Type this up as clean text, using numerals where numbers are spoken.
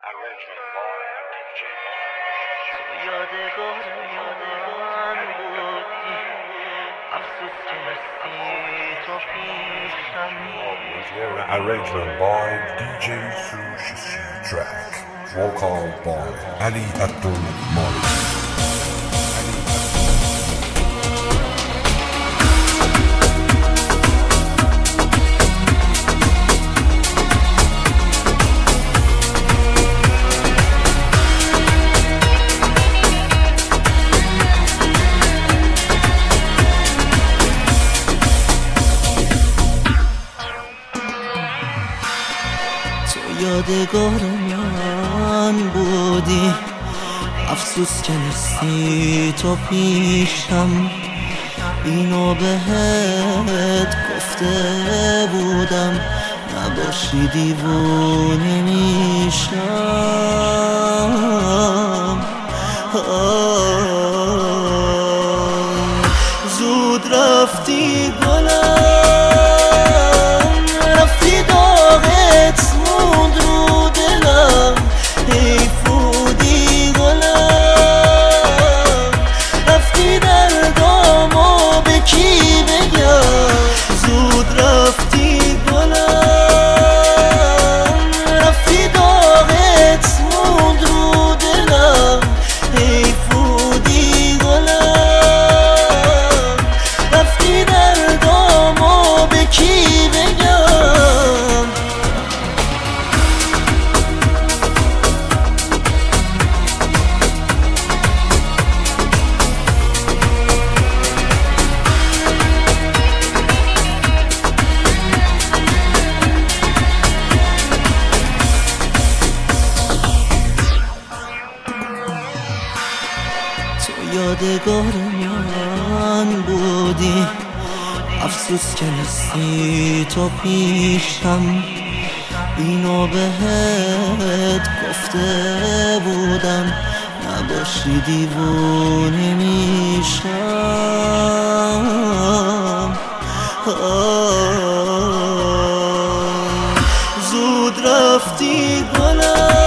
یادگار من بودی افسوس که نیستی تو پیشم. Arrangement by DJ Sushi Track. Vocal by Ali Abdul Malik. یادگار من بودی افسوس که نیستی تو پیشم. اینو بهت گفته بودم نباشی دیوونه میشم. زود رفتی گلم، رفتی داغت موند رو دلم. حیفودی گلم، رفتی دردامو به کی بگم. زود رفتی گلم، رفتی داغت موند رو دلم. حیفودی گلم، رفتی دردامو به کی بگم. یادگار من بودی افسوس که نیستی تو پیشم. اینو بهت گفته بودم نباشی دیوونه میشم. زود رفتی گلم،